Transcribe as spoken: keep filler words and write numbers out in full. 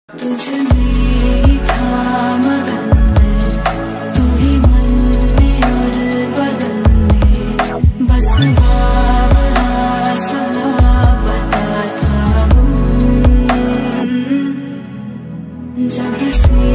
तुझ में ही था मगन में, तू ही मन में और बदन में, बस बावरा सदा पता था हम। जब से